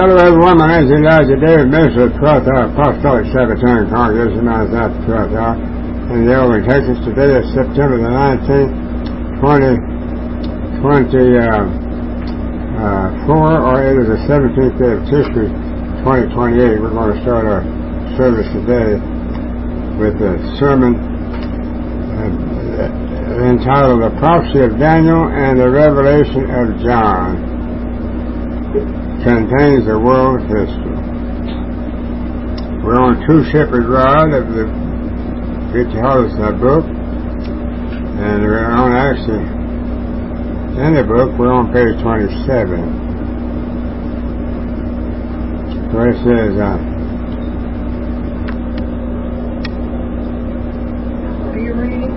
Hello everyone, my name is Elijah David, minister of the 12th Hour Apostolic Sabbatarian Congregation, Mount Zion, 12th Hour, in the Overland, Texas. Today is September the 19th, 2024, or it is the 17th day of Tishri, 2028. We're going to start our service today with a sermon entitled The Prophecy of Daniel and the Revelation of John. Contains the world's history. We're on True Shepherd's Rod of the Richard Hollis book, and we're on actually in the book we're on page 27, where it says are you reading?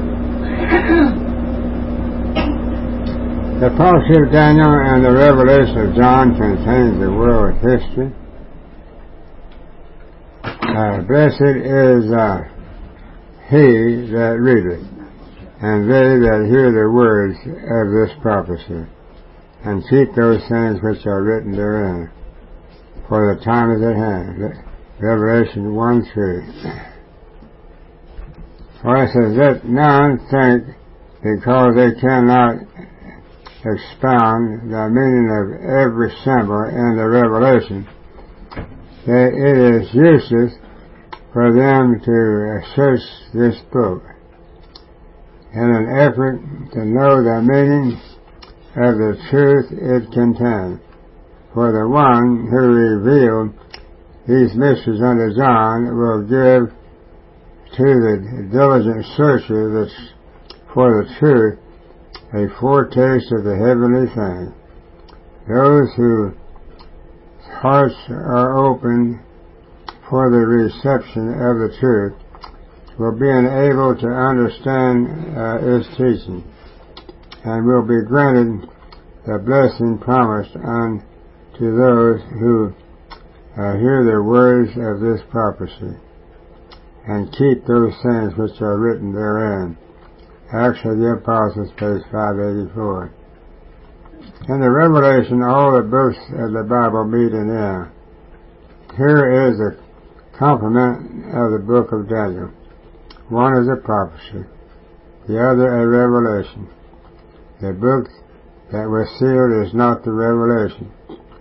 The prophecy of Daniel and the revelation of John contains the world's history. Blessed is he that readeth, and they that hear the words of this prophecy, and keep those things which are written therein, for the time is at hand. Revelation 1:3. For it says, let none think, because they cannot expound the meaning of every symbol in the revelation, that it is useless for them to search this book in an effort to know the meaning of the truth it contains. For the one who revealed these mysteries unto John will give to the diligent searcher for the truth a foretaste of the heavenly thing. Those whose hearts are open for the reception of the truth will be enabled to understand its teaching, and will be granted the blessing promised unto those who hear the words of this prophecy, and keep those things which are written therein. Acts of the Apostles, page 584. In the Revelation, all the books of the Bible meet in end. Here is a complement of the book of Daniel. One is a prophecy, the other a revelation. The book that was sealed is not the revelation,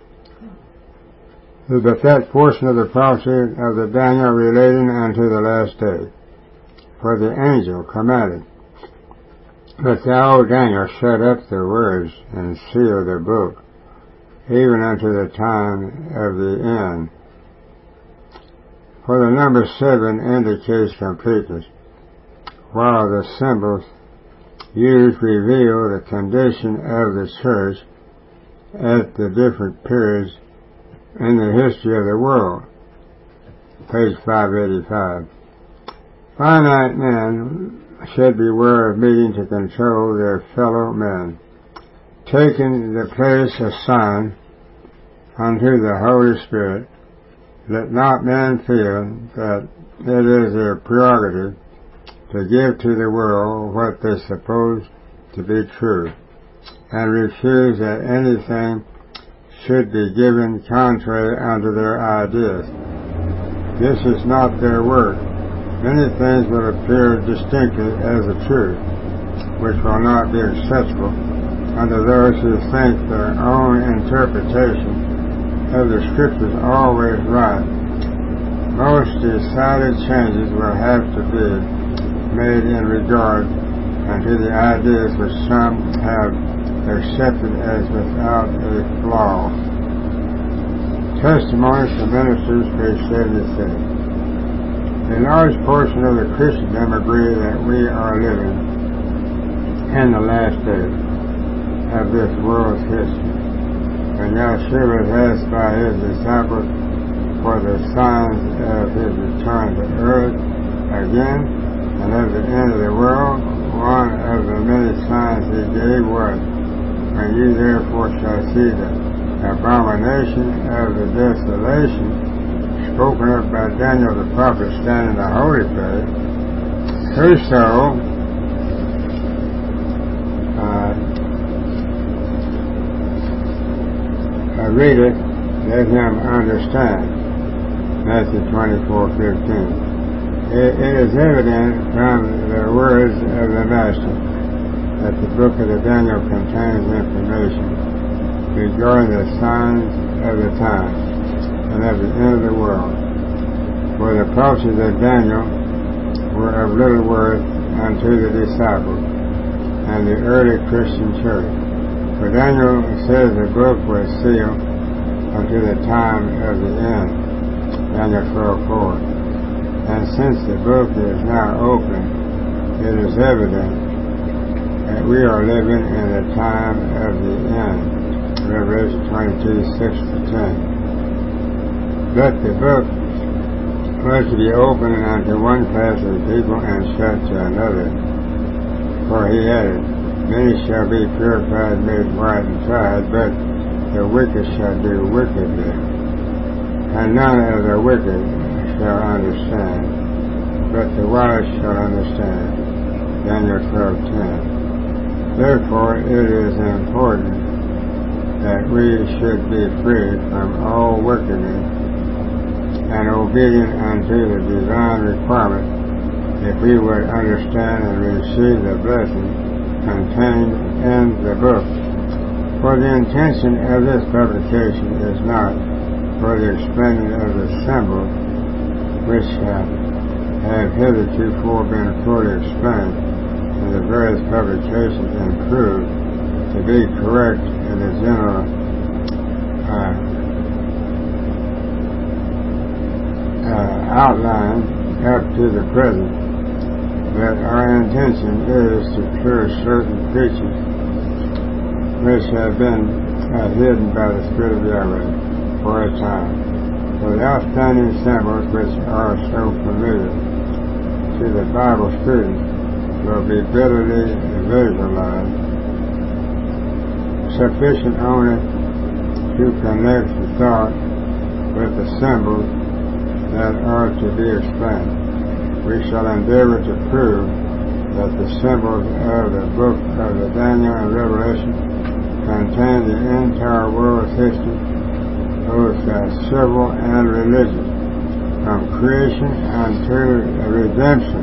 but that portion of the prophecy of the Daniel relating unto the last day. For the angel commanded, but thou, Daniel, shut up the words and seal the book, even unto the time of the end. For the number 7 indicates completeness, while the symbols used reveal the condition of the church at the different periods in the history of the world. Page 585. Finite men should beware of meeting to control their fellow men, taking the place assigned unto the Holy Spirit. Let not men feel that it is their prerogative to give to the world what they suppose to be true, and refuse that anything should be given contrary unto their ideas. This is not their work. Many things will appear distinctly as the truth, which will not be acceptable unto those who think their own interpretation of the Scriptures always right. Most decided changes will have to be made in regard unto the ideas which some have accepted as without a flaw. Testimonies from Ministers, page 76. A large portion of the Christendom agree that we are living in the last days of this world's history. When Yahshua was asked by his disciples for the signs of his return to earth again and of the end of the world, one of the many signs he gave was, when you therefore shall see the abomination of the desolation spoken of by Daniel the prophet standing in the holy place, whoso readeth let him understand. Matthew 24:15. It is evident from the words of the Master that the book of Daniel contains information regarding the signs of the time and of the end of the world. For the prophecies of Daniel were of little worth unto the disciples and the early Christian church. For Daniel says the book was sealed unto the time of the end, Daniel 12:4. And since the book is now open, it is evident that we are living in the time of the end, Revelation 22:6-10. But the book was to be opened unto one class of people and shut to another. For he added, many shall be purified, made white, and tried, but the wicked shall do wickedly. And none of the wicked shall understand, but the wise shall understand. Daniel 12:10. Therefore it is important that we should be free from all wickedness and obedient unto the divine requirement if we would understand and receive the blessing contained in the book. For the intention of this publication is not for the explaining of the symbols which have heretofore been fully explained in the various publications and proved to be correct in the general outline up to the present, but our intention is to clear certain features which have been hidden by the Spirit of Yahweh for a time. For the outstanding symbols which are so familiar to the Bible student will be bitterly visualized, sufficient only to connect the thought with the symbols that are to be explained. We shall endeavor to prove that the symbols of the book of the Daniel and Revelation contain the entire world's history, both civil and religious, from creation unto the redemption.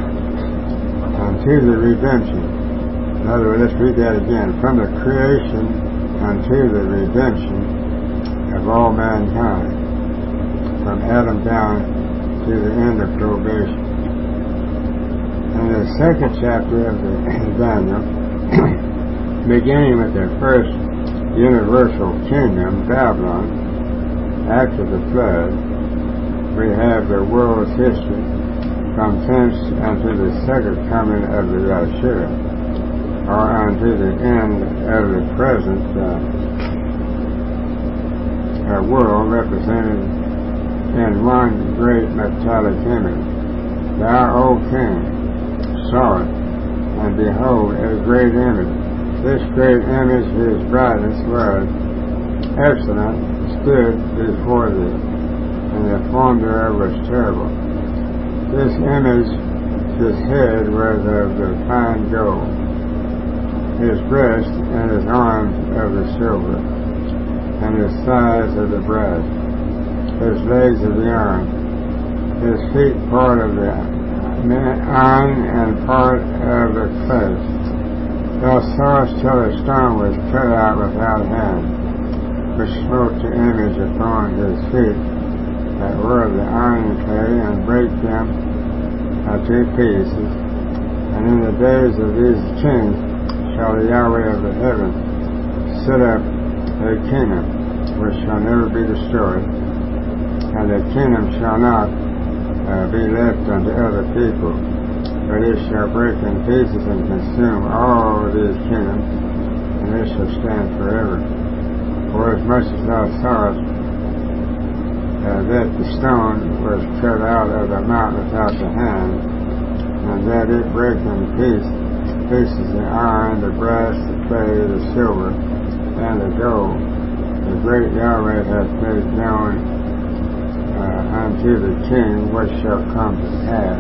In other words, let's read that again. From the creation unto the redemption of all mankind, from Adam down to the end of probation. In the second chapter of the Daniel, beginning with the first universal kingdom, Babylon, after the flood, we have the world's history from thence unto the second coming of the Yahshua, or unto the end of the present world, represented in one great metallic image. Thou, O King, saw it, and behold, a great image. This great image, whose brightness was excellent, stood before thee, and the form thereof was terrible. This image, his head was of the fine gold, his breast and his arms of the silver, and his thighs of the brass, his legs of the iron, his feet part of the iron and part of the clay. Thou sawest till the stone was cut out without hand, which smote the image upon his feet that were of the iron and clay, and brake them to pieces. And in the days of these kings shall the Yahweh of the heaven set up a kingdom which shall never be destroyed, and the kingdom shall not be left unto other people, but it shall break in pieces and consume all these kingdoms, and it shall stand forever. For as much as thou sawest that the stone was cut out of the mountain without the hand, and that it brake in pieces the iron, the brass, the clay, the silver, and the gold, the great Yahweh hath made known unto the king what shall come to pass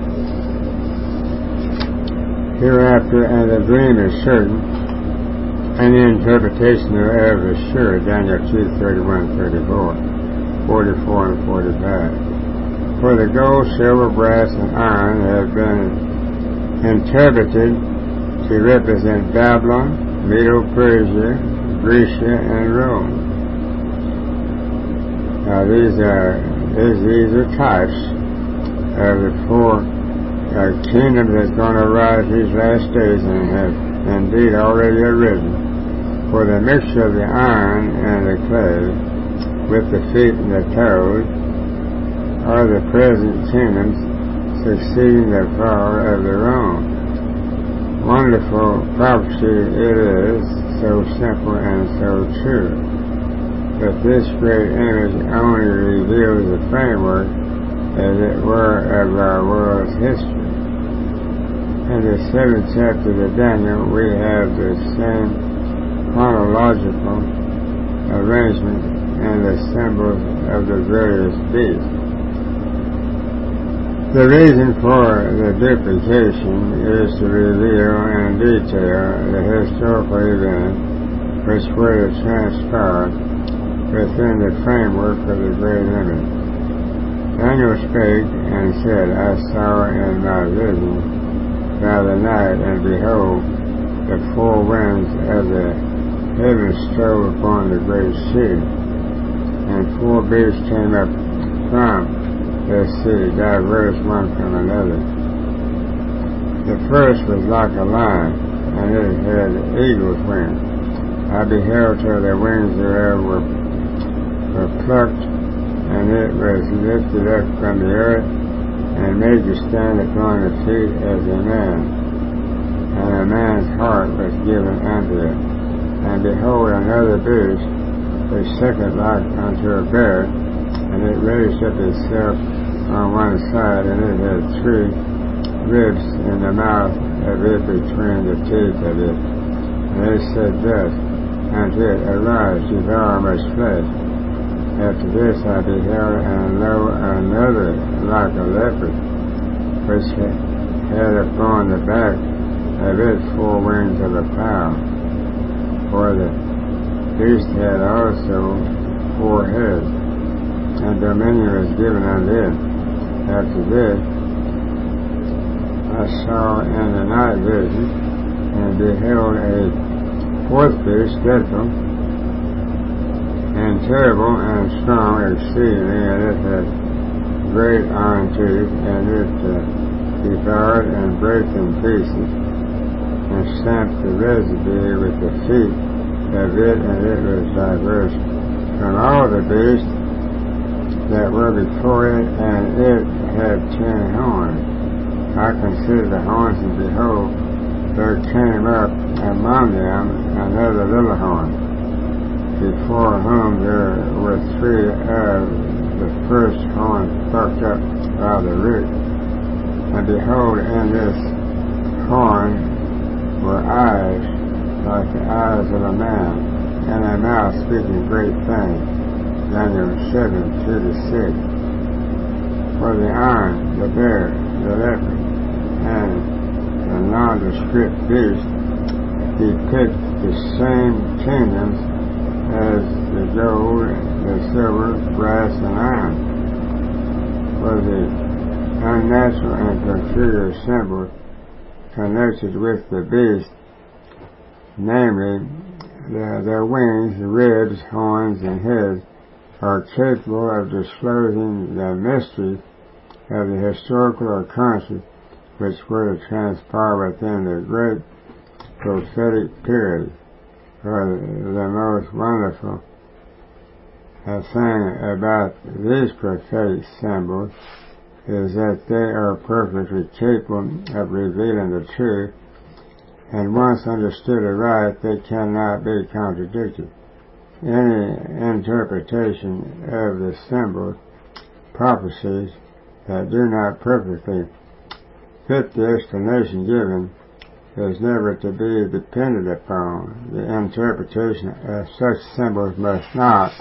hereafter, and the dream is certain, and the interpretation thereof is sure, Daniel 2:31, 34, 44, and 45. For the gold, silver, brass, and iron have been interpreted to represent Babylon, Medo-Persia, Grecia, and Rome. Now these are types of the four kingdoms that's going to arise these last days, and have indeed already arisen. For the mixture of the iron and the clay with the feet and the toes are the present kingdoms succeeding the fall of the Rome. Wonderful prophecy it is, so simple and so true. But this great image only reveals the framework, as it were, of our world's history. In the 7th chapter of Daniel, we have the same chronological arrangement and the symbols of the various beasts. The reason for the duplication is to reveal in detail the historical events which were to transpire within the framework of the great image. Daniel spake and said, I saw in my vision by the night, and behold, the four winds of the heavens strode upon the great sea, and four beasts came up from the sea, diverse one from another. The first was like a lion, and it had eagle's wings. I beheld till the wings thereof were plucked, and it was lifted up from the earth, and made to stand upon the feet as a man, and a man's heart was given unto it. And behold, another beast, a second like unto a bear, and it raised up itself on one side, and it had 3 ribs in the mouth of it between the teeth of it. And they said thus unto it, Arise, devour much flesh. After this I beheld, and lo, another like a leopard, which had upon the back of it 4 wings of a fowl. For the beast had also 4 heads, and dominion was given unto it. After this I saw in the night vision, and beheld a 4th beast, dreadful and terrible and strong exceedingly, and it had great iron teeth, and it devoured and brake in pieces, and stamped the residue with the feet of it, and it was diverse from all the beasts that were before it, and it had 10 horns. I considered the horns, and behold, there came up among them another little horn, before whom there were 3 of the first horns plucked up by the root. And behold, in this horn were eyes like the eyes of a man, and a mouth speaking great things. Daniel 7:2-6. For the iron, the bear, the leopard, and the nondescript beast depict the same kingdoms as the gold, the silver, brass, and iron. For the unnatural and peculiar symbols connected with the beast, namely their wings, ribs, horns, and heads, are capable of disclosing the mystery of the historical occurrences which were to transpire within the great prophetic period. For the most wonderful thing about these prophetic symbols is that they are perfectly capable of revealing the truth, and once understood aright, they cannot be contradicted. Any interpretation of the symbols, prophecies, that do not perfectly fit the explanation given is never to be depended upon. The interpretation of such symbols must not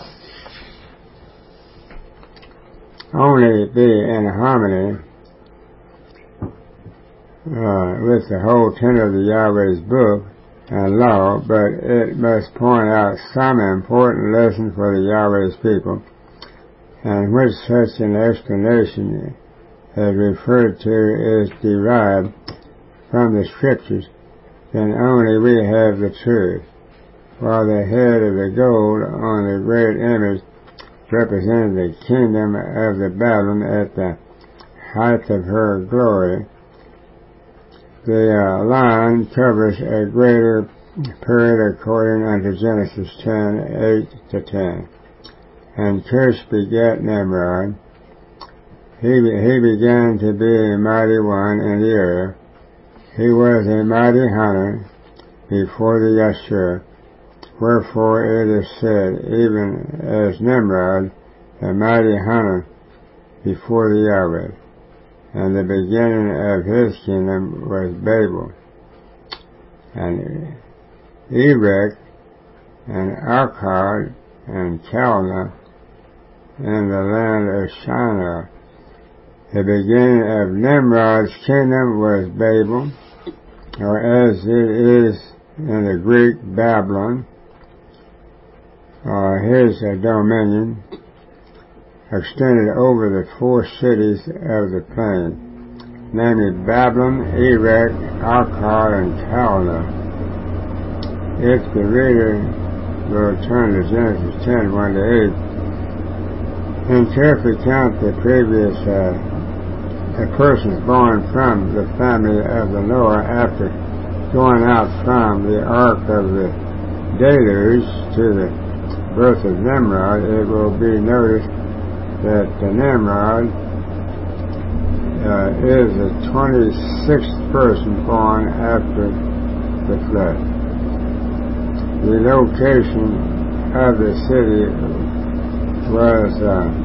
only be in harmony with the whole tenor of the Yahweh's book and law, but it must point out some important lesson for the Yahweh's people, and which such an explanation as referred to is derived from the Scriptures, then only we have the truth. While the head of the gold on the great image represented the kingdom of the Babylon at the height of her glory, the line covers a greater period according unto Genesis 10:8-10. And Cush begat Nimrod. He began to be a mighty one in the earth. He was a mighty hunter before the Yashur. Wherefore it is said, even as Nimrod, the mighty hunter before the Yahweh. And the beginning of his kingdom was Babel, and Erech, and Akkad, and Calneh, in the land of Shinar. The beginning of Nimrod's kingdom was Babel, or as it is in the Greek, Babylon, his dominion extended over the 4 cities of the plain, namely Babylon, Erech, Akkad, and Calneh. If the reader will turn to Genesis 10:1-8, and carefully count the previous persons born from the family of the Noah after going out from the ark of the deluge to the birth of Nimrod, it will be noticed that Nimrod is the 26th person born after the flood. The location of the city was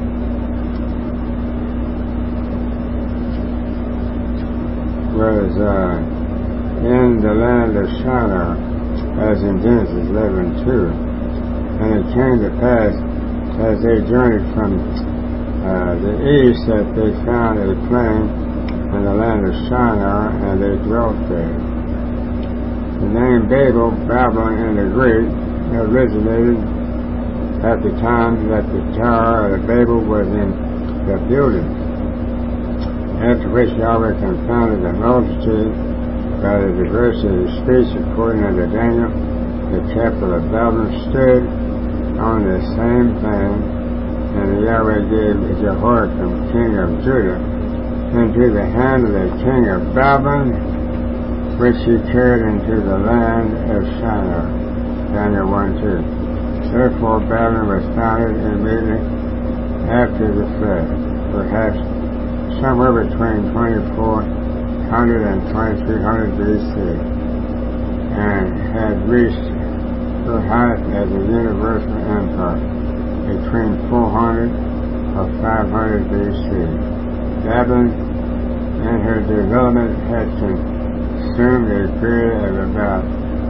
in the land of Shinar, as in Genesis 11:2. And it came to pass, as they journeyed from the east, that they found a plain in the land of Shinar, and they dwelt there. The name Babel, Babylon in the Greek, originated at the time that the Tower of Babel was in the building, after which Yahweh confounded the multitude by the diversity of speech. According unto Daniel, the capital of Babylon stood on the same plain, and Yahweh gave Jehoiakim, king of Judah, into the hand of the king of Babylon, which he carried into the land of Shinar. Daniel 1:2. Therefore Babylon was founded immediately after the flood, perhaps somewhere between 2400 and 2300 BC, and had reached her height as a universal empire between 400 or 500 BC. Babylon in her development had consumed a period of about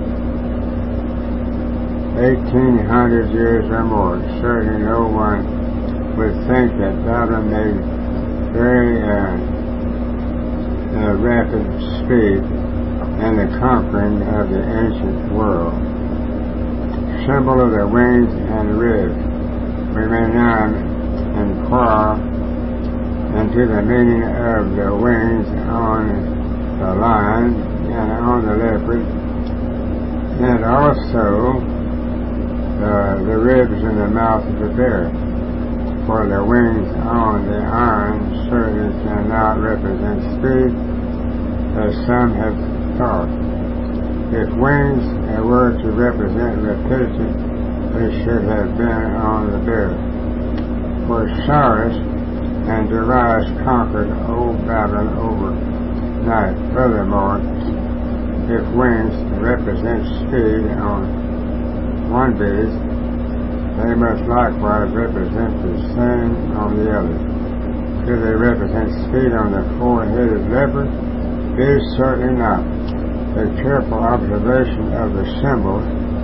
1800 years or more. Certainly no one would think that Babylon made very rapid speed in the conquering of the ancient world. Symbol of the wings and ribs. We may now inquire into the meaning of the wings on the lion and on the leopard, and also the ribs in the mouth of the bear. For the wings on the iron certainly cannot represent speed, as some have thought. If wings were to represent rapidity, they should have been on the bear. For Cyrus and Darius conquered old Babylon overnight. Furthermore, if wings represent speed on one beast, they must likewise represent the same on the other. Do they represent speed on the 4-headed leopard? It is certainly not. A careful observation of the symbols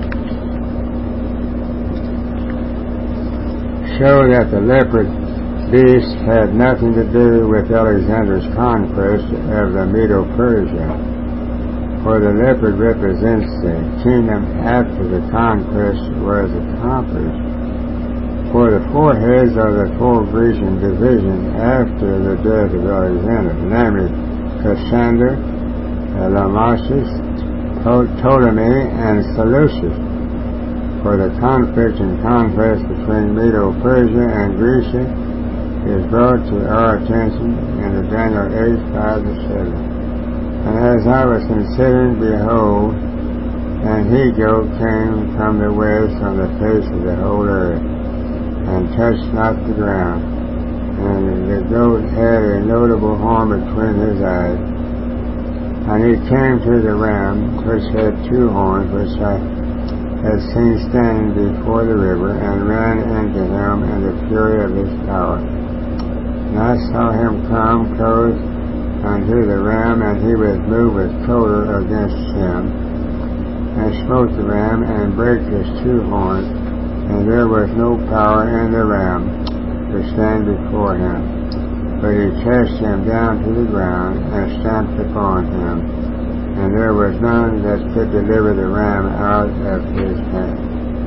show that the leopard beast had nothing to do with Alexander's conquest of the Medo-Persia. For the leopard represents the kingdom after the conquest was accomplished. For the four heads are the four Grecian divisions after the death of Alexander, namely Cassander, Lamassus, Ptolemy, and Seleucus. For the conflict and conquest between Medo-Persia and Greece is brought to our attention in the Daniel 8:5-7. And as I was considering, behold, an he-goat came from the west on the face of the whole earth, and touched not the ground. And the goat had a notable horn between his eyes. And he came to the ram, which had two horns, which I had seen standing before the river, and ran into him in the fury of his power. And I saw him come close unto the ram, and he was moved with choler against him, and smote the ram, and brake his two horns, and there was no power in the ram to stand before him. But he cast him down to the ground, and stamped upon him, and there was none that could deliver the ram out of his hand.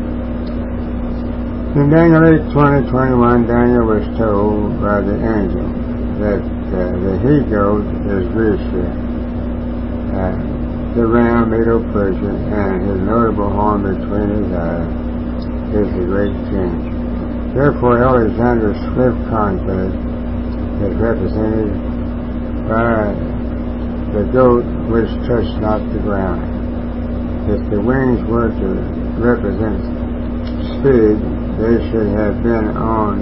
In Daniel 8:20-21, Daniel was told by the angel that the he-goat is Greece, the ram Medo-Persia, and his notable horn between his eyes is the great king. Therefore Alexander's swift conquest is represented by the goat which touched not the ground. If the wings were to represent speed, they should have been on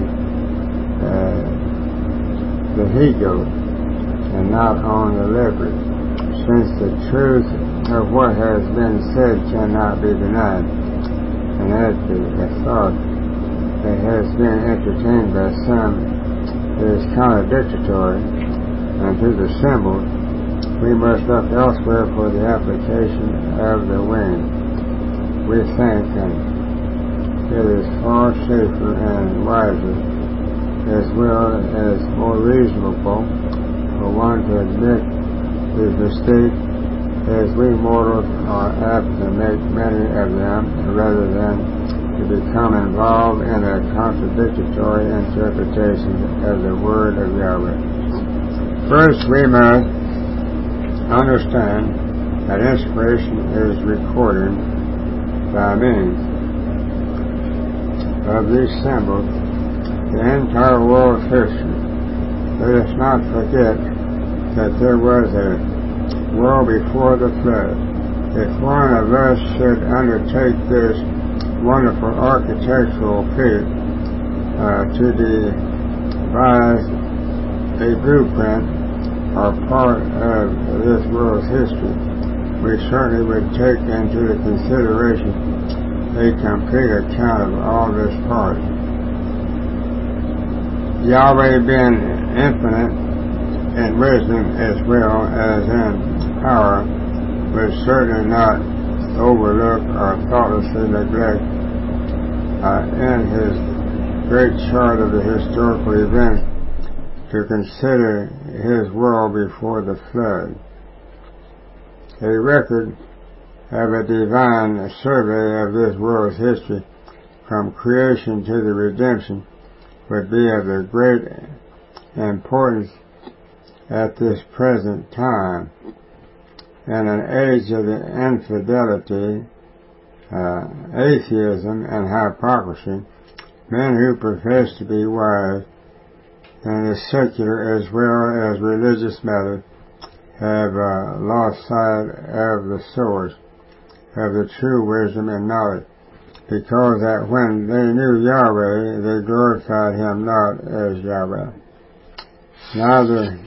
the he-goat and not on the leopard, since the truth of what has been said cannot be denied, and that the thought that has been entertained by some is contradictory, and to the symbol we must look elsewhere for the application of the wing. We think, and it is far safer and wiser, as well as more reasonable, for one to admit his mistake, as we mortals are apt to make many of them, rather than to become involved in a contradictory interpretation of the Word of Yahweh. First, we must understand that inspiration is recorded by means of these symbols the entire world's history. Let us not forget that there was a world before the flood. If one of us should undertake this wonderful architectural feat to devise a blueprint or part of this world's history, we certainly would take into consideration a complete account of all this part. Yahweh being infinite in wisdom as well as in power would certainly not overlook or thoughtlessly neglect in his great chart of the historical events to consider his world before the flood. A record of a divine survey of this world's history from creation to the redemption would be of the great importance at this present time. In an age of infidelity, atheism, and hypocrisy, men who profess to be wise in the secular as well as religious matters have lost sight of the source of the true wisdom and knowledge, because that when they knew Yahweh, they glorified him not as Yahweh. Neither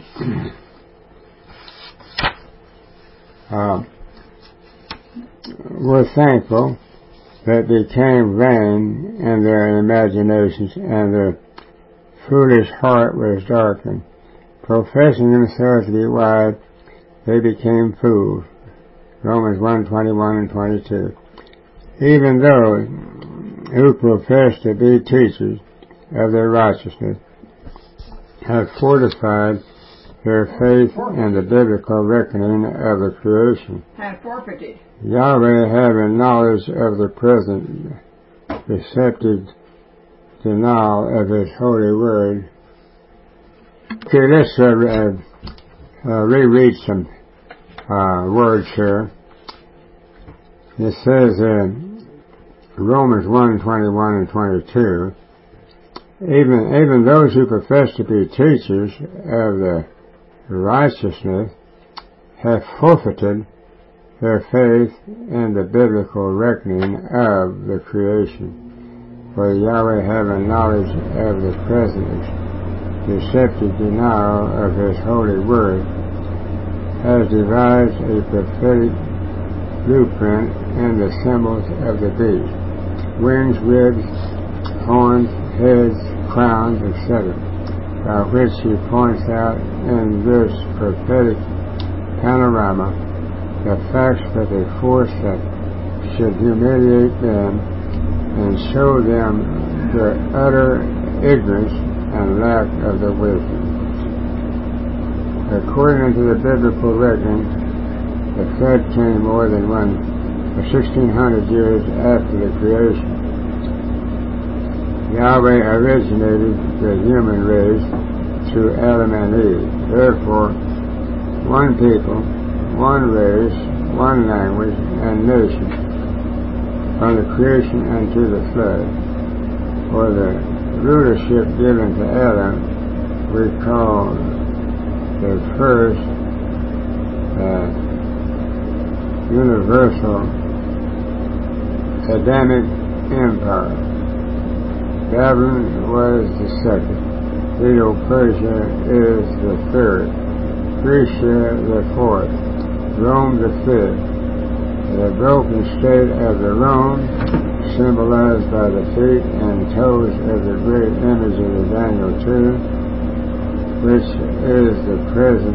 were thankful, but became vain in their imaginations, and their foolish heart was darkened. Professing themselves to be wise, they became fools. Romans 1:21 and 22. Even those who profess to be teachers of their righteousness have fortified their faith in the biblical reckoning of the creation. Had forfeited. Yahweh, having knowledge of the present deceptive denial of His holy word. Okay, let's reread some words here. It says Romans 1:21 and 22, even those who profess to be teachers of the righteousness have forfeited their faith in the biblical reckoning of the creation. For Yahweh, having knowledge of the present deceptive denial of His holy word, has devised a prophetic blueprint in the symbols of the beast: wings, ribs, horns, heads, crowns, etc., by which He points out in this prophetic panorama the facts with a force that should humiliate them and show them their utter ignorance and lack of the wisdom. According to the biblical reckoning, the flood came more than 1,600 years after the creation. Yahweh originated the human race through Adam and Eve. Therefore, one people, one race, one language, and nation, from the creation unto the flood. For the rulership given to Adam, we call the first universal Adamic Empire. Babylon was the second. Medo-Persia is the third. Grecia the fourth. Rome the fifth. The broken state of the Rome, symbolized by the feet and toes of the great image of the Daniel 2, which is the present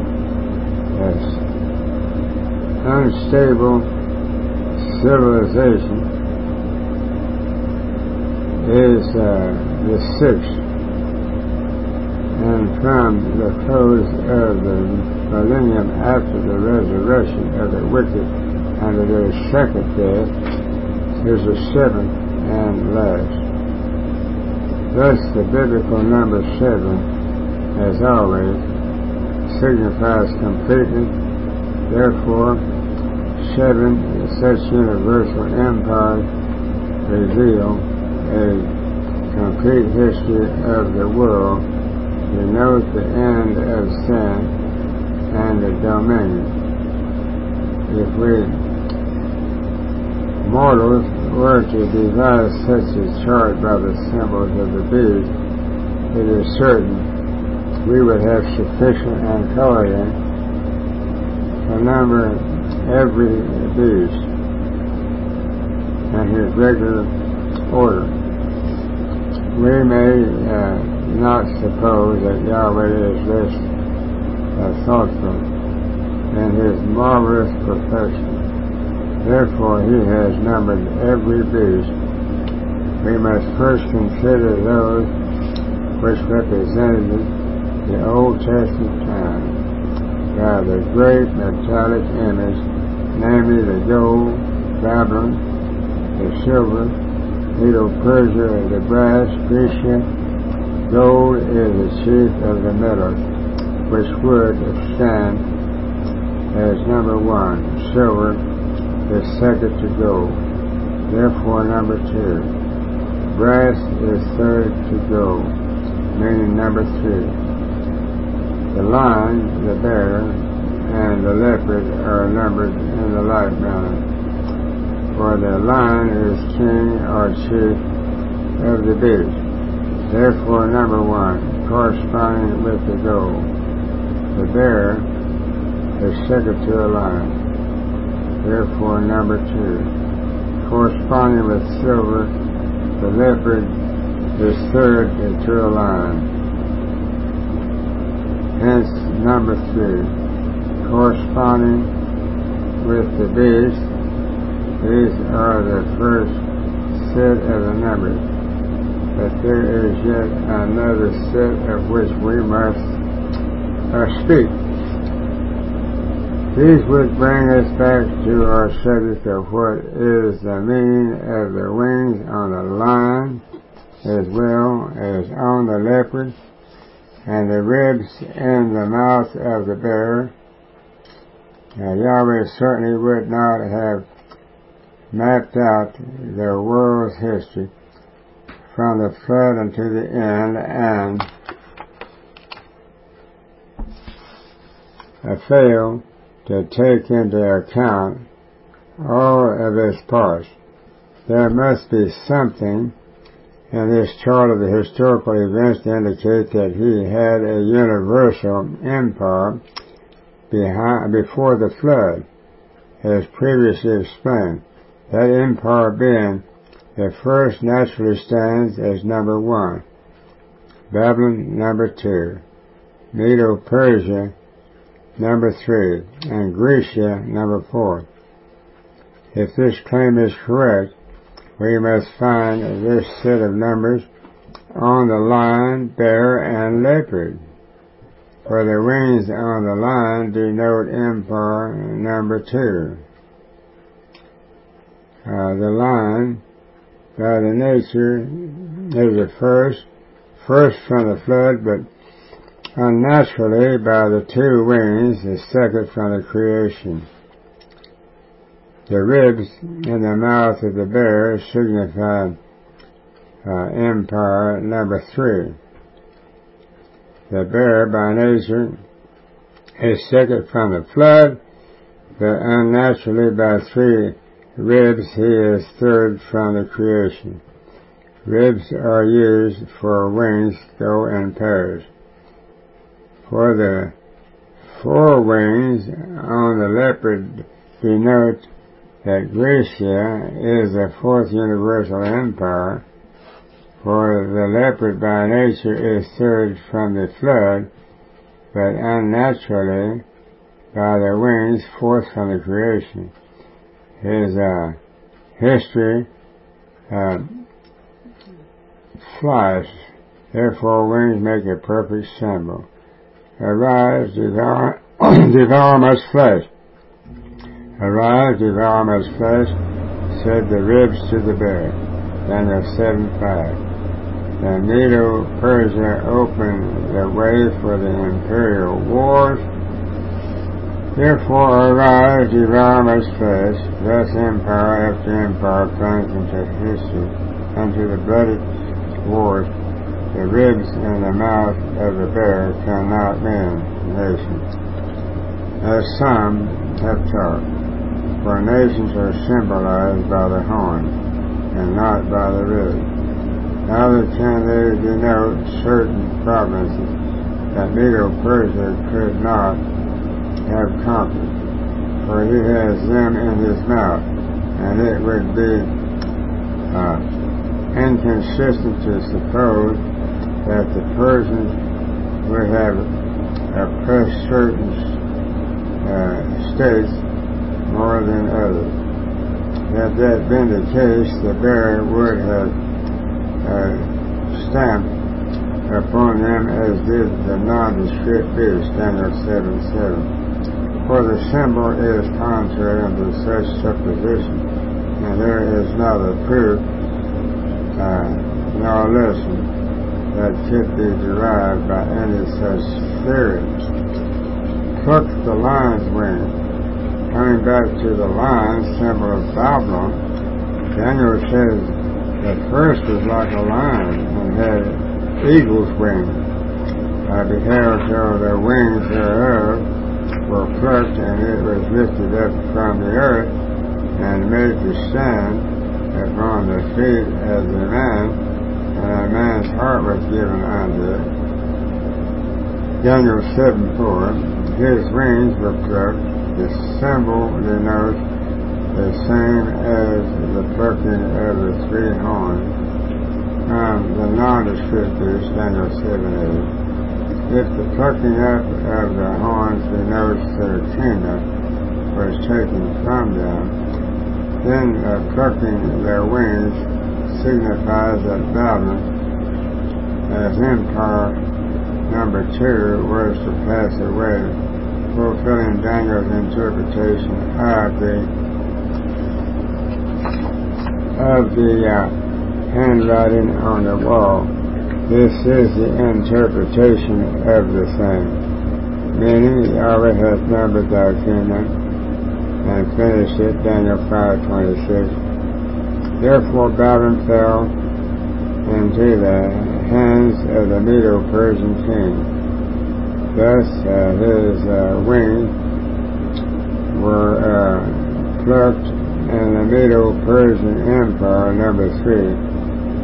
unstable civilization, is the sixth, and from the close of the millennium after the resurrection of the wicked under their second death is the seventh and last. Thus the biblical number 7, as always, signifies completeness. Therefore, 7 such universal empires reveal a complete history of the world, denote the end of sin and the dominion. If we mortals were to devise such a chart by the symbols of the beast, it is certain we would have sufficient intelligence to number every beast in his regular order. We may not suppose that Yahweh is less thoughtful in His marvelous perfection. Therefore He has numbered every beast. We must first consider those which represented the Old Testament time by the great metallic image, namely the gold, Babylon, the silver, Medo-Persia, the brass, Grecia. Gold is the chief of the metals, which would stand as number 1. Silver is second to gold, therefore number 2. Brass is third to gold, meaning number 3. The lion, the bear, and the leopard are numbered in the like manner, for the lion is king or chief of the beast. Therefore number 1, corresponding with the gold. The bear is second to a lion, therefore number 2. Corresponding with silver, the leopard is third to a lion, hence number 3. Corresponding with the beast, these are the first set of the numbers, but there is yet another set of which we must speak. These would bring us back to our subject of what is the meaning of the wings on the lion as well as on the leopard, and the ribs in the mouth of the bear. Now, Yahweh certainly would not have mapped out the world's history from the flood unto the end and failed to take into account all of its parts. There must be something in this chart of the historical events to indicate that he had a universal empire before the flood, as previously explained. That empire being the first naturally stands as number 1, Babylon number 2, Medo-Persia number 3, and Grecia number 4. If this claim is correct, we must find this set of numbers on the lion, bear, and leopard. For the wings on the lion denote empire number 2. The lion, by the nature, is the first from the flood, but unnaturally by the 2 wings, the second from the creation. The ribs in the mouth of the bear signify empire number 3. The bear, by nature, is second from the flood, but unnaturally by 3 ribs he is third from the creation. Ribs are used for wings go in pairs. For the 4 wings on the leopard denote that Grecia is the 4th universal empire, for the leopard by nature is third from the flood, but unnaturally by the wings 4th from the creation. His history flies, therefore wings make a perfect symbol. Arise, devour much flesh. Arise, devour much flesh, said the ribs to the bear. Daniel 7:5. The Medo-Persia opened the way for the imperial wars. Therefore arise, devour much flesh. Thus empire after empire plunged into history, unto the bloody wars. The ribs in the mouth of the bear cannot mean nations, as some have taught, for nations are symbolized by the horn, and not by the ribs. Neither can they denote certain provinces that Medo-Persia could not have conquered, for he has them in his mouth, and it would be inconsistent to suppose that the Persians would have oppressed certain states more than others. Had that been the case, the bear would have stamped upon them as did the nondescript beast, Daniel 7:7. For the symbol is contrary unto such supposition, and there is neither proof nor lesson that could be derived by any such theory. Pluck the lion's wing. Coming back to the lion, symbol of Babylon, Daniel says the first was like a lion and had eagle's wings. I beheld till the wings thereof were plucked, and it was lifted up from the earth, and made to stand upon the feet as a man, and a man's heart was given unto it. Daniel 7:4. His wings were plucked. The symbol denotes the same as the plucking of the 3 horns from the nondescript beast, Daniel 7:8. If the plucking up of the horns denotes their kingdom was taken from them, then plucking their wings signifies that Babylon, as empire number 2 was to pass away, fulfilling Daniel's interpretation of the handwriting on the wall. This is the interpretation of the same, meaning Yahweh has numbered thy kingdom and finished it, Daniel 5:26. Therefore Babylon fell into the hands of the Medo-Persian king. Thus his wings were plucked, and the Medo-Persian Empire, number 3,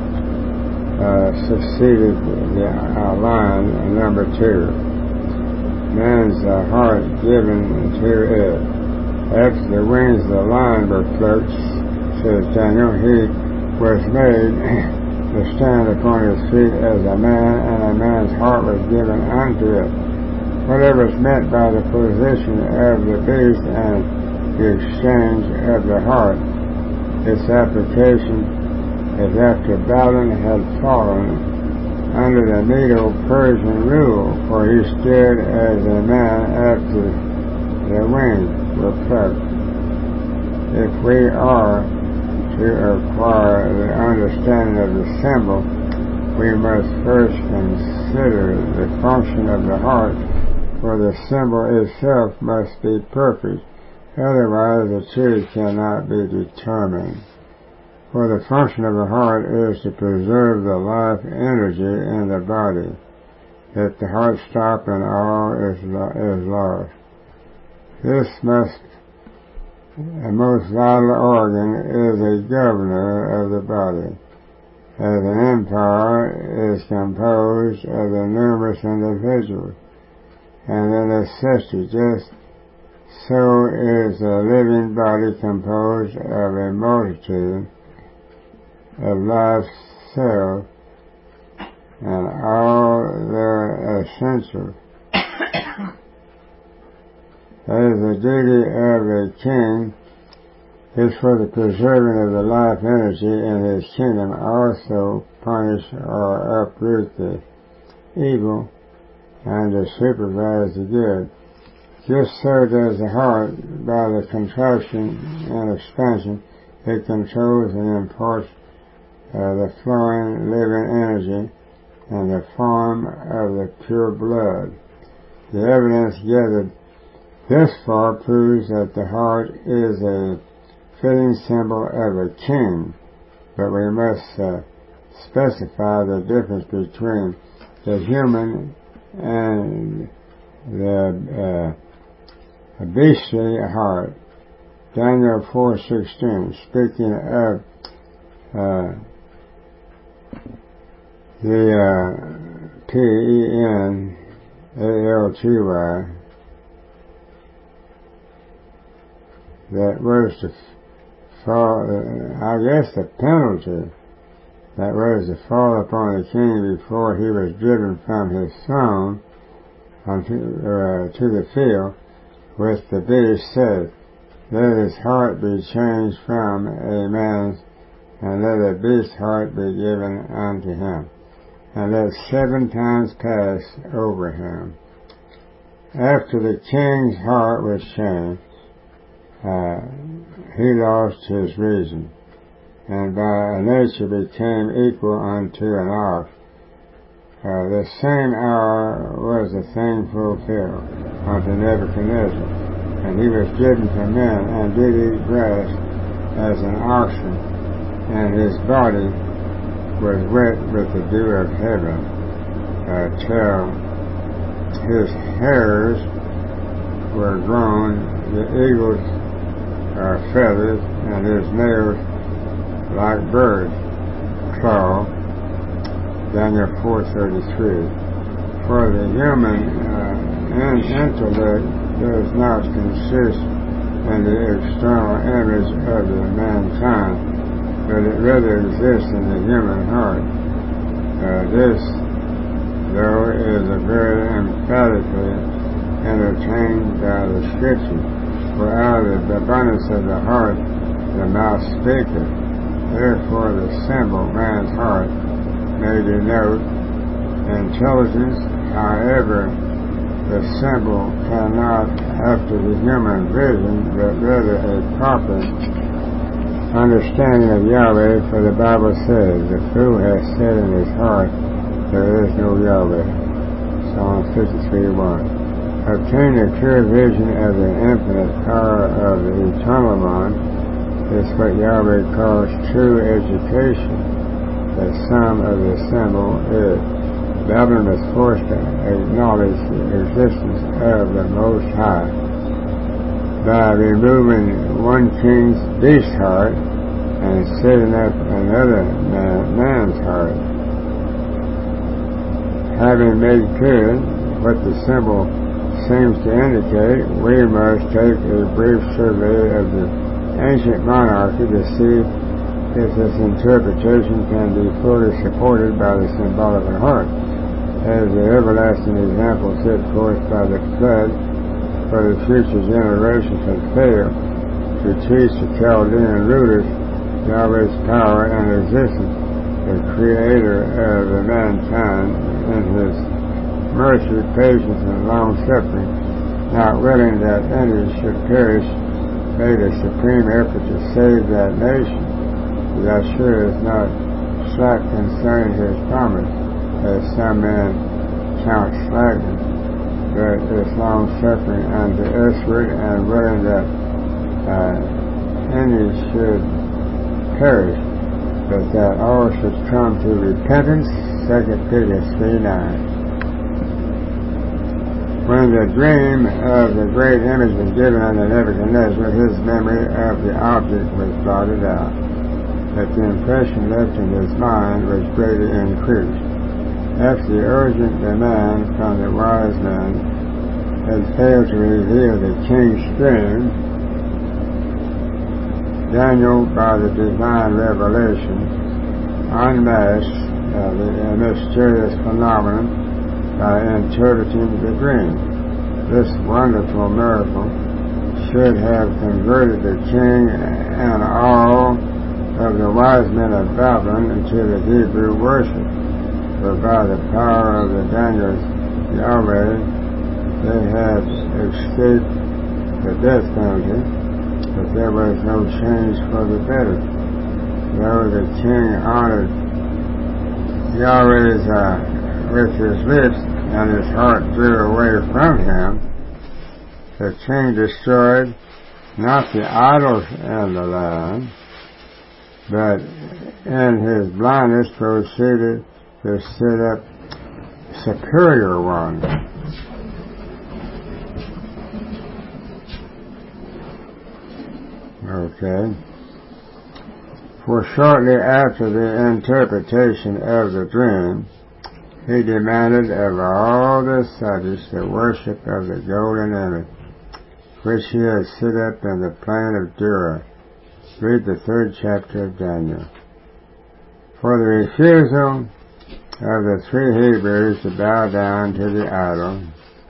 succeeded the line, number 2. Man's heart given to it. After the wings of the lion were plucked, says Daniel, he was made to stand upon his feet as a man, and a man's heart was given unto it. Whatever is meant by the position of the beast and the exchange of the heart, its application is after Babylon had fallen under the Medo-Persian rule, for he stood as a man after the wings were plucked. If we are to acquire the understanding of the symbol, we must first consider the function of the heart, for the symbol itself must be perfect, otherwise the truth cannot be determined. For the function of the heart is to preserve the life energy in the body. If the heart stops, and all is lost. This most vital organ is a governor of the body. As an empire is composed of the numerous individuals and their necessity, just so is a living body composed of a multitude of live cells and all their essentials. That is the duty of a king, is for the preserving of the life energy in his kingdom, also punish or uproot the evil and to supervise the good. Just so does the heart, by the contraction and expansion, it controls and imparts the flowing living energy and the form of the pure blood. The evidence gathered this far proves that the heart is a fitting symbol of a king, but we must specify the difference between the human and the beastly heart. Daniel 4:16, speaking of the penalty that was to fall, the penalty that was to fall upon the king before he was driven from his throne to the field with the beast, said, let his heart be changed from a man's, and let a beast's heart be given unto him, and let 7 times pass over him. After the king's heart was changed, he lost his reason, and by nature became equal unto an ox. The same hour was the thing fulfilled unto Nebuchadnezzar, and he was driven from men, and did eat grass as an oxen, and his body was wet with the dew of heaven, till his hairs were grown, the eagle's feathers, and his nails like birds' claw. Daniel 4:33. For the human intellect does not consist in the external image of the mankind, but it rather exists in the human heart. This, though, is very emphatically entertained by the Scripture. For out of the abundance of the heart the mouth speaketh. Therefore the symbol, man's heart, may denote intelligence, However, the symbol cannot after the human vision, but rather a proper understanding of Yahweh, for the Bible says, the fool has said in his heart, there is no Yahweh. Psalm 53:1. Obtain a clear vision of the infinite power of the Eternal One is what Yahweh calls true education. The sum of the symbol is Babylon is forced to acknowledge the existence of the Most High by removing one king's beast heart and setting up another man's heart. Having made clear what the symbol seems to indicate, we must take a brief survey of the ancient monarchy to see if this interpretation can be fully supported by the symbolical heart, as the everlasting example set forth by the flood for the future generations had failed to teach the Chaldean rulers Yahweh's power and existence, the creator of the mankind in his mercy, patience, and long-suffering, not willing that any should perish, made a supreme effort to save that nation. Yahshua is not slack concerning his promise, as some men count slackness, but is long-suffering unto usward and willing that any should perish, but that all should come to repentance. 2 Peter 3:9. When the dream of the great image was given unto Nebuchadnezzar, his memory of the object was blotted out, but the impression left in his mind was greatly increased. After the urgent demand from the wise men had failed to reveal the king's dream, Daniel, by the divine revelation, unmasked the mysterious phenomenon by interpreting the dream. This wonderful miracle should have converted the king and all of the wise men of Babylon into the Hebrew worship, for by the power of the Daniel's Yahweh they had escaped the death penalty, but there was no change for the better. Though the king honored Yahweh's with his lips, and his heart drew away from him, the king destroyed not the idols in the land, but in his blindness proceeded to set up superior ones. Okay. For shortly after the interpretation of the dream, he demanded of all the subjects the worship of the golden image, which he had set up in the plain of Dura. Read the 3rd chapter of Daniel. For the refusal of the 3 Hebrews to bow down to the idol,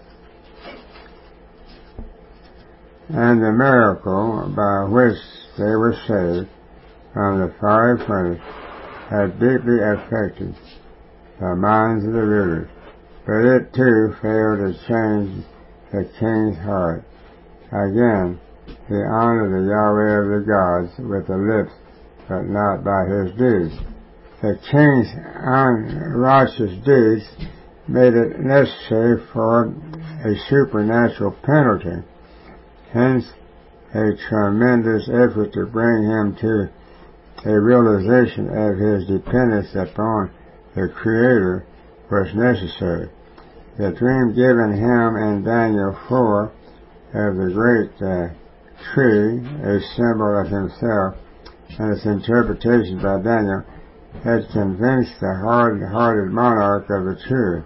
and the miracle by which they were saved from the fiery furnace, had deeply affected the minds of the rulers, but it too failed to change the king's heart. Again, he honored the Yahweh of the gods with the lips, but not by his deeds. The king's unrighteous deeds made it necessary for a supernatural penalty, hence a tremendous effort to bring him to a realization of his dependence upon the Creator was necessary. The dream given him in Daniel 4 of the great tree, a symbol of himself, and its interpretation by Daniel, had convinced the hard-hearted monarch of this truth,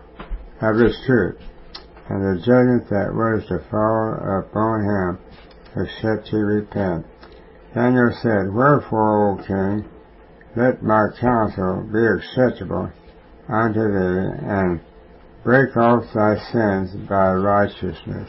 and the judgment that was to fall upon him, except he repent. Daniel said, Wherefore, O king, let my counsel be acceptable unto thee, and break off thy sins by righteousness,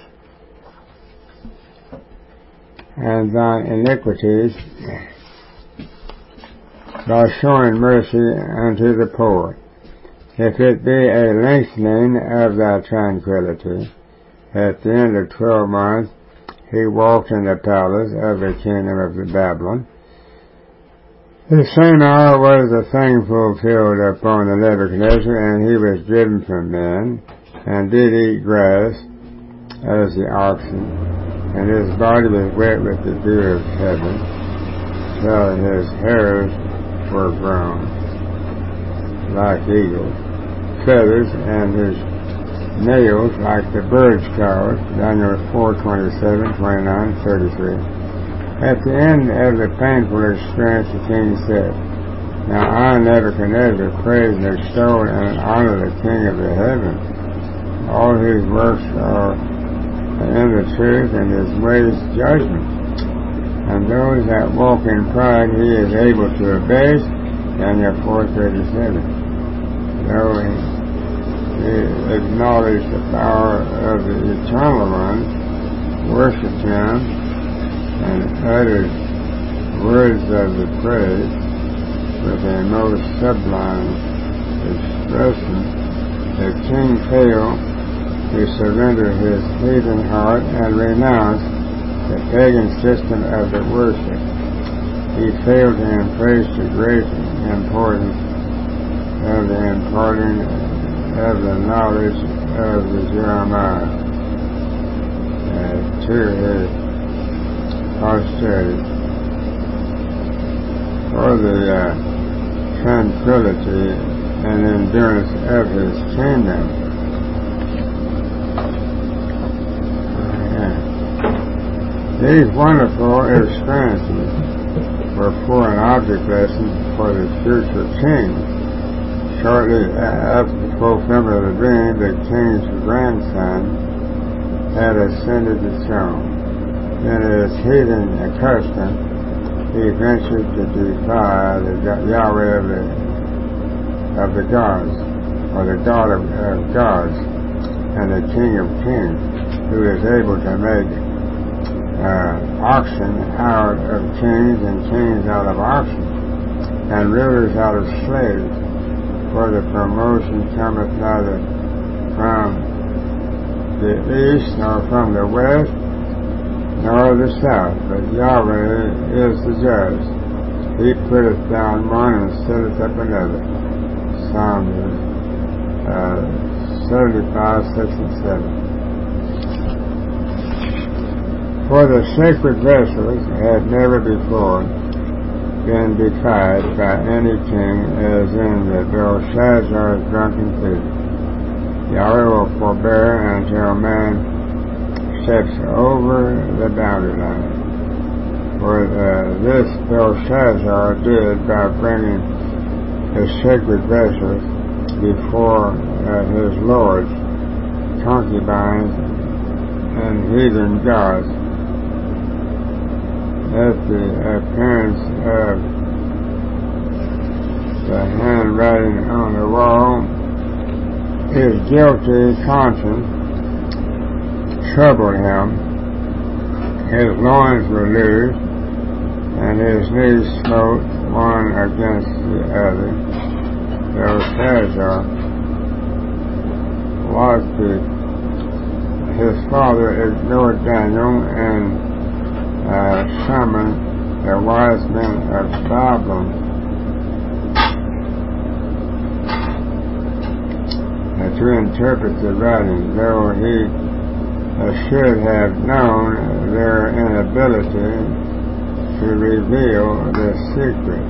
and thine iniquities by showing mercy unto the poor. if it be a lengthening of thy tranquility. At the end of 12 months, he walked in the palace of the kingdom of Babylon. The same hour was the thing fulfilled upon the Nebuchadnezzar, and he was driven from men, and did eat grass as the oxen, and his body was wet with the dew of heaven, till his hairs were brown like eagles' feathers, and his nails like the bird's claws. Daniel 4:27, 29, 33. At the end of the painful experience, the king said, Now I, Nebuchadnezzar, praise and extol and honor the King of the heavens. All his works are in the truth, and his ways judgment. And those that walk in pride he is able to abase. Daniel 4:37. Though he acknowledged the power of the Eternal One, worshipped him, and uttered words of the praise with a most sublime expression, the king failed to surrender his heathen heart and renounce the pagan system of the worship. He failed to embrace the great importance of the imparting of the knowledge of the Jeremiah to his posterity, for the tranquility and endurance of his kingdom. These wonderful experiences were for an object lesson for the future king. Shortly after the fulfillment of the dream, the king's grandson had ascended the throne. In his heathen custom, he ventured to defy the Yahweh of the gods, or the God of gods, and the King of kings, who is able to make oxen out of kings, and kings out of oxen, and rulers out of slaves. For the promotion cometh neither from the east, nor from the west, nor the south, but Yahweh is the judge. He putteth down one and setteth up another. Psalm 75, 6 and 7. For the sacred vessels had never before been defied by any king as in the Belshazzar's drunken feast. Yahweh will forbear until man steps over the boundary line. For this Belshazzar did by bringing the sacred vessels before his lords, concubines, and heathen gods. At the appearance of the handwriting on the wall, his guilty conscience troubled him. His loins were loosed, and his knees smote one against the other. Belshazzar lost his father, ignored Daniel, and summoned the wise men of Babylon to interpret the writing, though he should have known their inability to reveal the secret.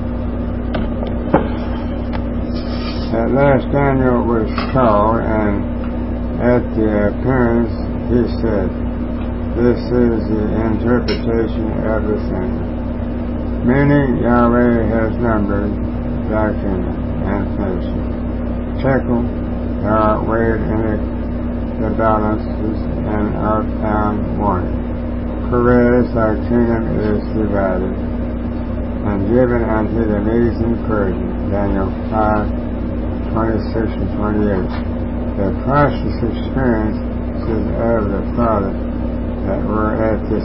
At last Daniel was called, and at the appearance he said, This is the interpretation of the same. Many Yahweh has numbered thy kingdom and nation. Tekel, thou art weighed in the balances, and art found wanting. Perez, thy kingdom is divided, and given unto the Medes and Persians. Daniel 5:26 and 28. The priceless experiences of the Father that were at this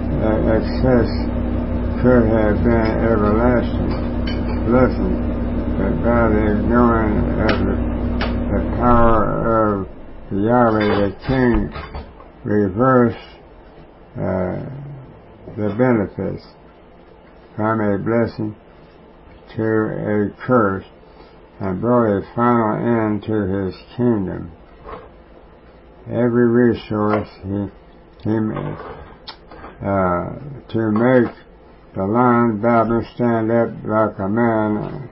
excess could have been everlasting blessing but by the ignoring of the power of Yahweh, the king reversed the benefits from a blessing to a curse and brought a final end to his kingdom. Every resource to make the lion Babylon stand up like a man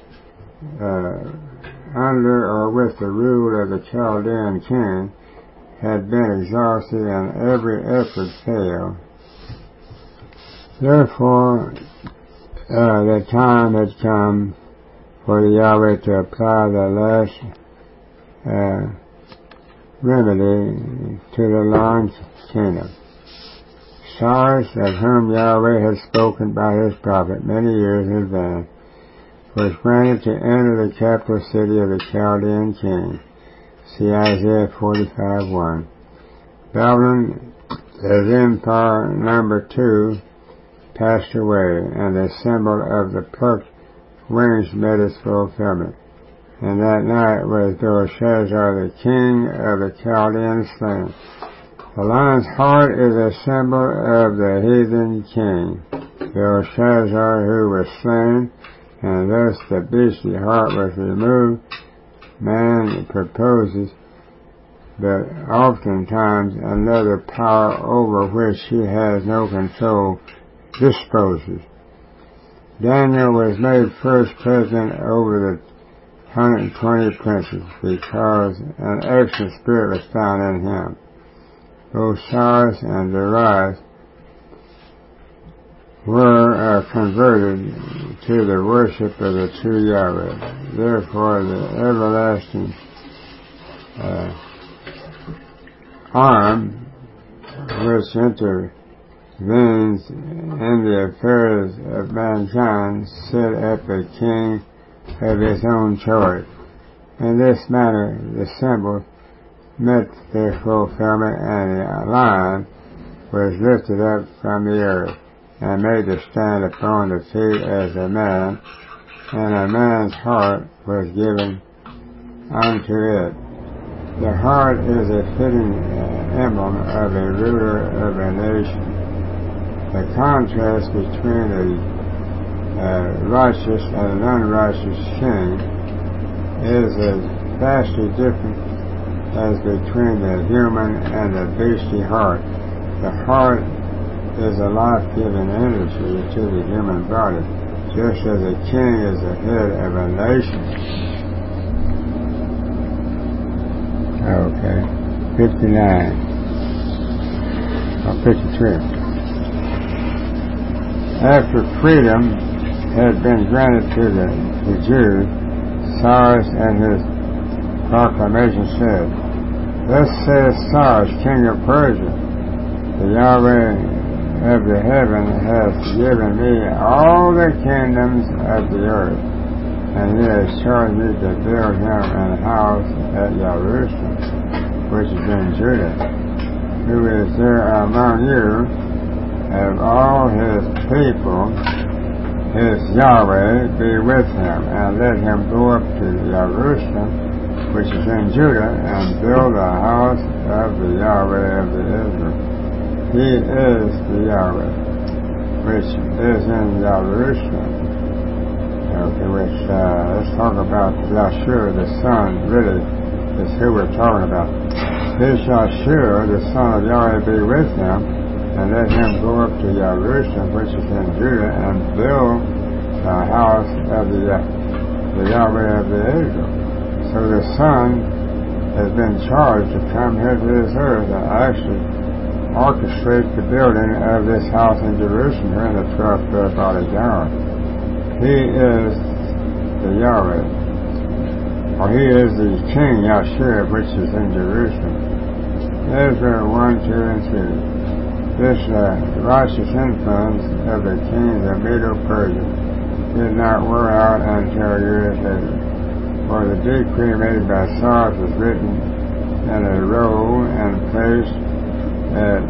under or with the rule of the Chaldean king had been exhausted and every effort failed. Therefore, the time had come for Yahweh to apply the last remedy to the lion's kingdom. Cyrus, of whom Yahweh had spoken by his prophet many years in advance, was granted to enter the capital city of the Chaldean king. See Isaiah 45:1. Babylon, as empire number 2, passed away, and the symbol of the plucked wings met its fulfillment. And that night was Belshazzar, the king of the Chaldeans, slain. The lion's heart is a symbol of the heathen king, Belshazzar, who was slain, and thus the beastly heart was removed. Man proposes, but oftentimes another power over which he has no control disposes. Daniel was made first president over the 120 princes because an excellent spirit was found in him. Both Cyrus and Darius were converted to the worship of the true Yahweh. Therefore, the everlasting arm which intervenes in the affairs of mankind set up a king of his own choice. In this manner, the symbol met their fulfillment, and the lion was lifted up from the earth and made to stand upon the feet as a man, and a man's heart was given unto it. The heart is a fitting emblem of a ruler of a nation. The contrast between a righteous and an unrighteous king is as vastly different as between the human and the beastly heart. The heart is a life-giving energy to the human body, just as a king is the head of a nation. Okay, 59. Or 53. After freedom had been granted to the Jews, Cyrus and his proclamation said, "Thus says Cyrus, king of Persia, the Yahweh of the heaven hath given me all the kingdoms of the earth, and he has charged me to build him an house at Jerusalem, which is in Judah. Who is there among you of all his people, his Yahweh be with him, and let him go up to Jerusalem, which is in Judah, and build a house of the Yahweh of the Israel. He is the Yahweh, which is in Jerusalem." Okay, let's talk about Yahshua, the Son, really is who we're talking about. His Yahshua, the Son of Yahweh, be with him, and let him go up to Jerusalem, which is in Judah, and build a house of the Yahweh of the Israel. So the Son has been charged to come here to this earth and actually orchestrate the building of this house in Jerusalem here in the 12th body hour. He is the Yahweh, or he is the King Yahshua, which is in Jerusalem. Ezra 1, 2, and 3. This righteous influence of the kings of Medo-Persia did not wear out until years later, for the decree made by Cyrus was written in a roll and placed at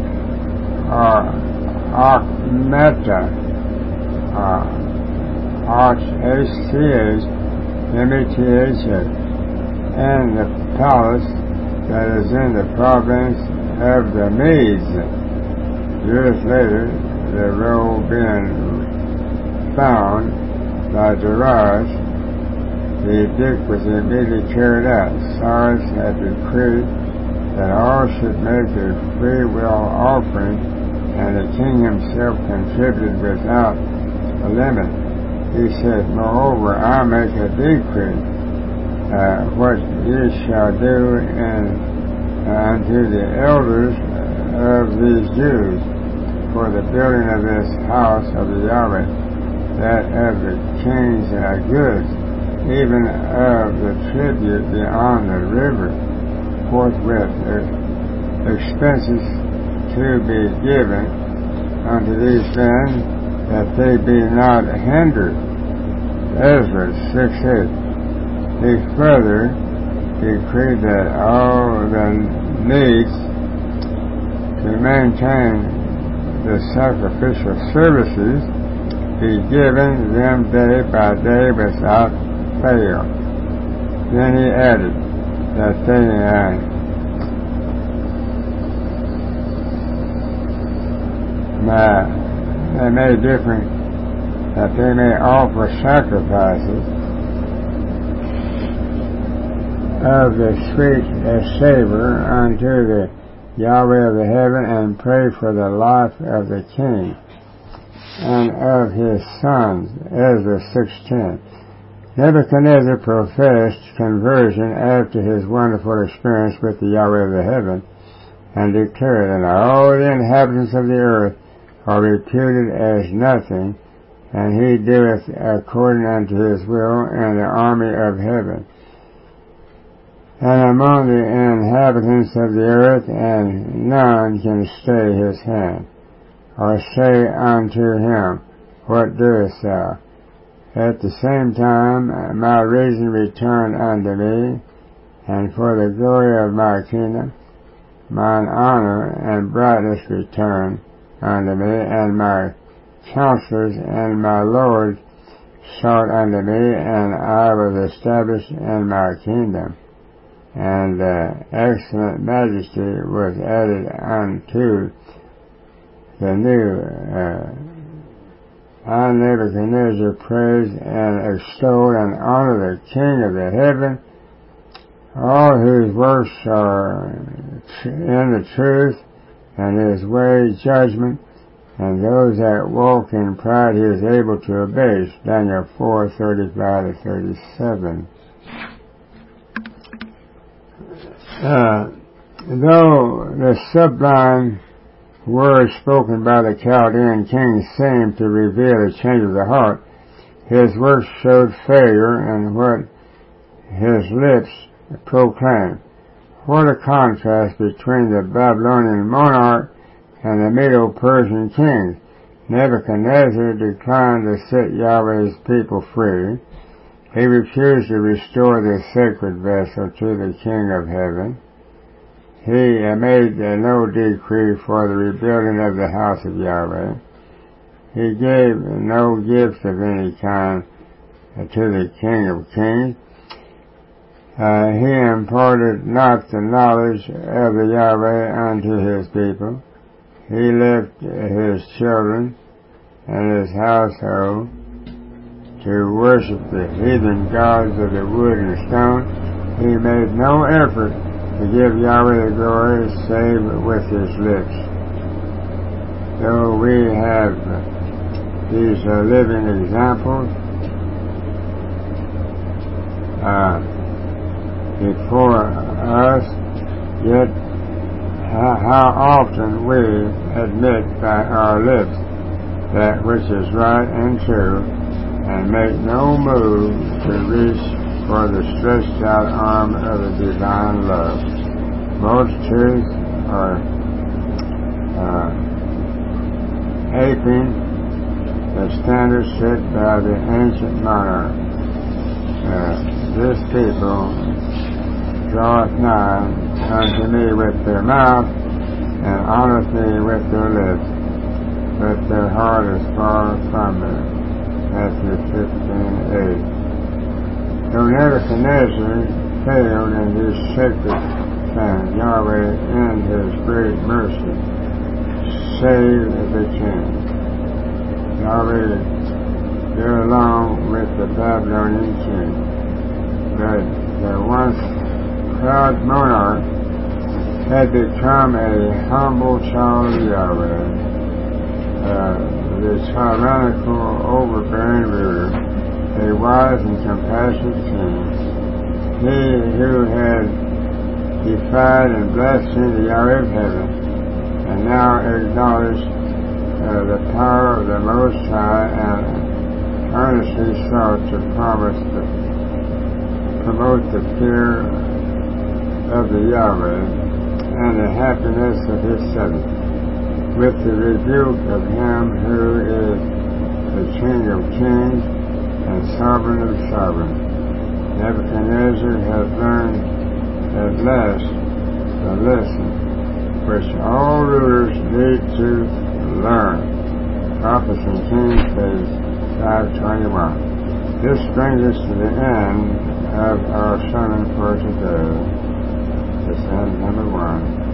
Archmeta, M-E-T-H-A, and the palace that is in the province of the Medes. Years later, the robe being found by Darius, the edict was immediately carried out. Cyrus had decreed that all should make a free will offering, and the king himself contributed without a limit. He said, moreover, I make a decree, what ye shall do unto the elders of these Jews for the building of this house of the Yahweh, that of the king's goods, even of the tribute beyond the river, forthwith expenses to be given unto these men, that they be not hindered. Ezra 6:8. He further decreed that all the needs to maintain the sacrificial services be given them day by day without fail. Then he added that they may offer sacrifices of the sweet savor unto the Yahweh of the heaven, and pray for the life of the king and of his sons. Ezra 6:10. Nebuchadnezzar professed conversion after his wonderful experience with the Yahweh of the heaven, and declared that all the inhabitants of the earth are reputed as nothing, and he doeth according unto his will in the army of heaven, and among the inhabitants of the earth, and none can stay his hand, or say unto him, what doest thou? At the same time my reason returned unto me, and for the glory of my kingdom mine honor and brightness returned unto me, and my counselors and my lords sought unto me, and I was established in my kingdom, and excellent majesty was added unto the new. I, Nebuchadnezzar, praise and extol and honor the King of the heaven, all whose works are in the truth, and his way judgment, and those that walk in pride he is able to abase. Daniel 4:35-37. Though the sublime words spoken by the Chaldean king seemed to reveal a change of the heart, his works showed failure in what his lips proclaimed. What a contrast between the Babylonian monarch and the Medo-Persian kings. Nebuchadnezzar declined to set Yahweh's people free. He refused to restore the sacred vessel to the King of heaven. He made no decree for the rebuilding of the house of Yahweh. He gave no gift of any kind to the King of kings. He imparted not the knowledge of the Yahweh unto his people. He left his children and his household to worship the heathen gods of the wood and stone. He made no effort to give Yahweh the glory save with his lips. Though we have these living examples before us, yet how often we admit by our lips that which is right and true, and make no move to reach for the stretched out arm of the divine love. Multitudes are aping the standard set by the ancient monarch. This people draweth nigh unto me with their mouth, and honoreth me with their lips, but their heart is far from me. Matthew 15:8. Though Nebuchadnezzar failed in his sacred thing, Yahweh, in his great mercy, saved the king. Yahweh, go along with the Babylonian king. But the once proud monarch had become a humble child of Yahweh. The tyrannical, overbearing ruler, a wise and compassionate king, he who had defied and blasphemed the Yahweh of heaven, and now acknowledged the power of the Most High and earnestly sought to promote the fear of the Yahweh and the happiness of his subjects, with the rebuke of him who is the King of kings and Sovereign of sovereigns. Nebuchadnezzar has learned at last the lesson which all rulers need to learn. Prophets and Kings, page 521. This brings us to the end of our sermon for today. This ends number 1.